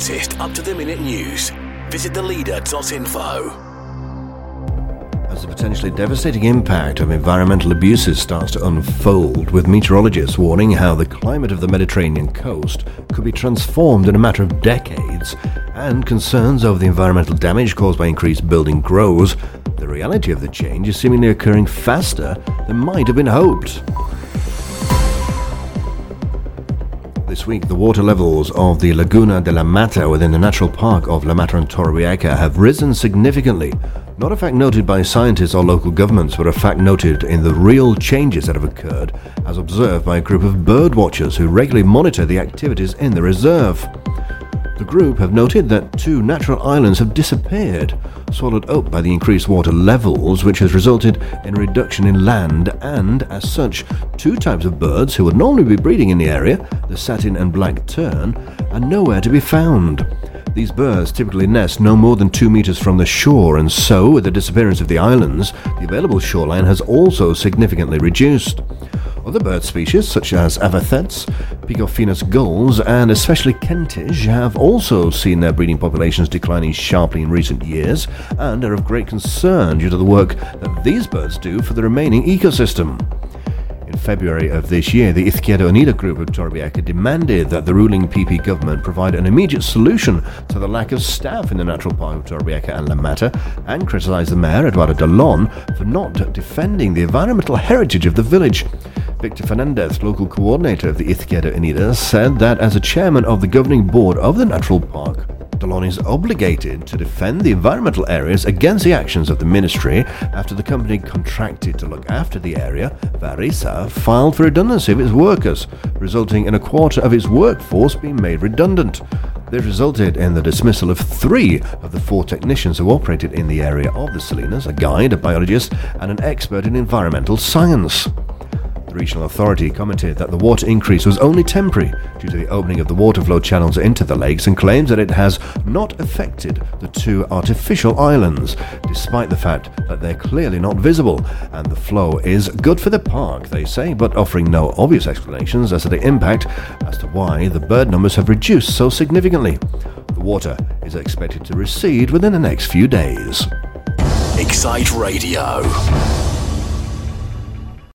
latest up-to-the-minute news, visit theleader.info. As the potentially devastating impact of environmental abuses starts to unfold, with meteorologists warning how the climate of the Mediterranean coast could be transformed in a matter of decades, and concerns over the environmental damage caused by increased building grows, the reality of the change is seemingly occurring faster than might have been hoped. This week, the water levels of the Laguna de la Mata within the natural park of La Mata and Torrevieja have risen significantly. Not a fact noted by scientists or local governments, but a fact noted in the real changes that have occurred, as observed by a group of bird watchers who regularly monitor the activities in the reserve. The group have noted that 2 natural islands have disappeared, swallowed up by the increased water levels, which has resulted in a reduction in land, and, as such, 2 types of birds who would normally be breeding in the area, the satin and black tern, are nowhere to be found. These birds typically nest no more than 2 meters from the shore, and so, with the disappearance of the islands, the available shoreline has also significantly reduced. Other bird species, such as avithets, picophinus gulls, and especially kentish, have also seen their breeding populations declining sharply in recent years, and are of great concern due to the work that these birds do for the remaining ecosystem. In February of this year, the Izquierda Unida group of Torrevieja demanded that the ruling PP government provide an immediate solution to the lack of staff in the natural park of Torrevieja and La Mata, and criticised the mayor, Eduardo Dalón, for not defending the environmental heritage of the village. Victor Fernandez, local coordinator of the Izquierda Unida, said that as a chairman of the governing board of the natural park, Dalón is obligated to defend the environmental areas against the actions of the ministry after the company contracted to look after the area, Varisa, filed for redundancy of its workers, resulting in a quarter of its workforce being made redundant. This resulted in the dismissal of 3 of the 4 technicians who operated in the area of the Salinas, a guide, a biologist, and an expert in environmental science. The regional authority commented that the water increase was only temporary due to the opening of the water flow channels into the lakes, and claims that it has not affected the 2 artificial islands, despite the fact that they're clearly not visible, and the flow is good for the park, they say, but offering no obvious explanations as to the impact as to why the bird numbers have reduced so significantly. The water is expected to recede within the next few days. Excite Radio.